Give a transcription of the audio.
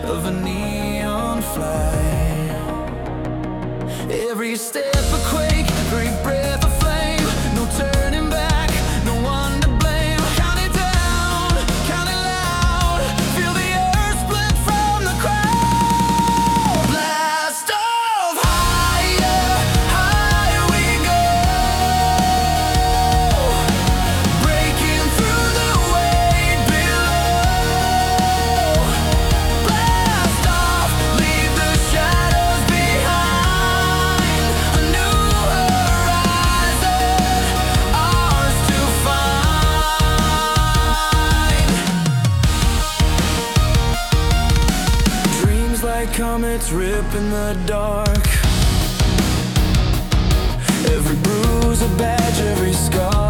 of a neon flight. Every step a quake, every breath a flame. No turning back, no one to blame. Count it down, count it loud. Feel the earth split from the crowd. Blast off, higher, higher we go. Breaking through the weight below. Blast off, leave the shadows behind. A new horizon, ours to find. Dreams like comets rip in the dark. Every bruise a badge, every scar